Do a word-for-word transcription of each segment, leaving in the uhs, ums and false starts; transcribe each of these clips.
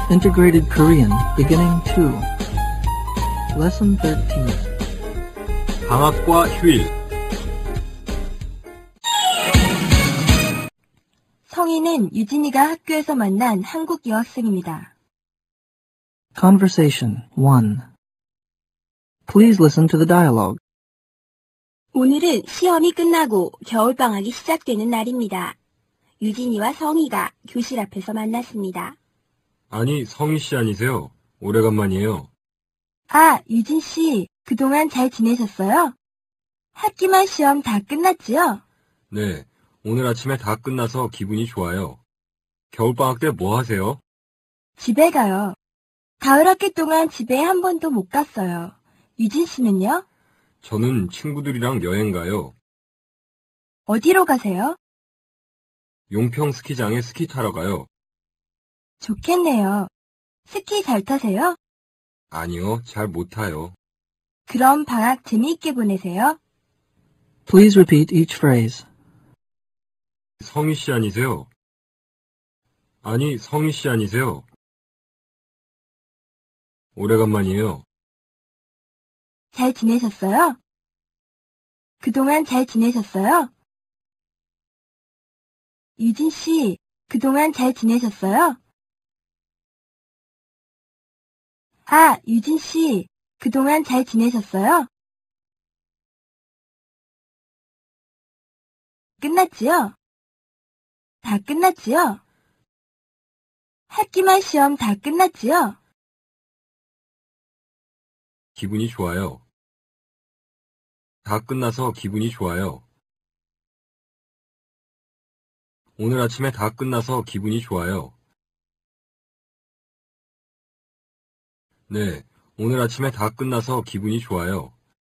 Integrated Korean, Beginning two. Lesson thirteen. 방학과 휴일. 성희는 유진이가 학교에서 만난 한국 여학생입니다. Conversation one. Please listen to the dialogue. 오늘은 시험이 끝나고 겨울방학이 시작되는 날입니다. 유진이와 성희가 교실 앞에서 만났습니다. 아니, 성희 씨 아니세요? 오래간만이에요. 아, 유진 씨, 그동안 잘 지내셨어요? 학기말 시험 다 끝났지요? 네, 오늘 아침에 다 끝나서 기분이 좋아요. 겨울방학 때 뭐 하세요? 집에 가요. 가을 학기 동안 집에 한 번도 못 갔어요. 유진 씨는요? 저는 친구들이랑 여행 가요. 어디로 가세요? 용평 스키장에 스키 타러 가요. 좋겠네요. 스키 잘 타세요? 아니요, 잘 못 타요. 그럼 방학 재미있게 보내세요. Please repeat each phrase. 성희 씨 아니세요? 아니, 성희 씨 아니세요? 오래간만이에요. 잘 지내셨어요? 그동안 잘 지내셨어요? 유진 씨, 그동안 잘 지내셨어요? 아, 유진 씨, 그동안 잘 지내셨어요? 끝났지요? 다 끝났지요? 학기말 시험 다 끝났지요? 기분이 좋아요. 다 끝나서 기분이 좋아요. 오늘 아침에 다 끝나서 기분이 좋아요. 네, 오늘 아침에 다 끝나서 기분이 좋아요.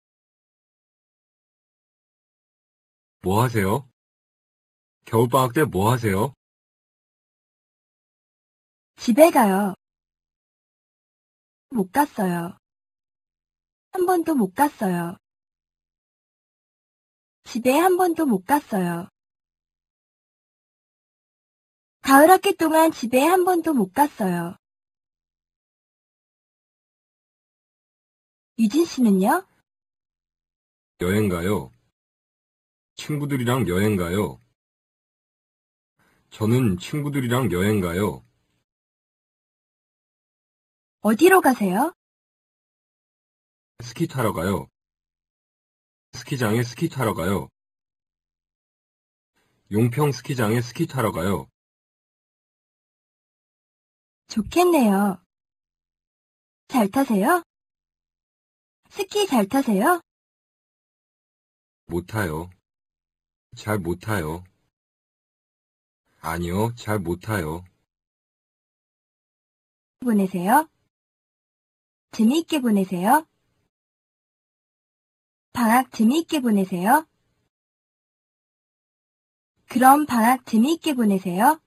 뭐 하세요? 겨울방학 때 뭐 하세요? 집에 가요. 못 갔어요. 한 번도 못 갔어요. 집에 한 번도 못 갔어요. 가을 학기 동안 집에 한 번도 못 갔어요. 유진 씨는요? 여행 가요. 친구들이랑 여행 가요. 저는 친구들이랑 여행 가요. 어디로 가세요? 스키 타러 가요. 스키장에 스키 타러 가요. 용평 스키장에 스키 타러 가요. 좋겠네요. 잘 타세요? 스키 잘 타세요? 못 타요. 잘 못 타요. 아니요, 잘 못 타요. 보내세요? 재미있게 보내세요? 방학 재미있게 보내세요? 그럼 방학 재미있게 보내세요?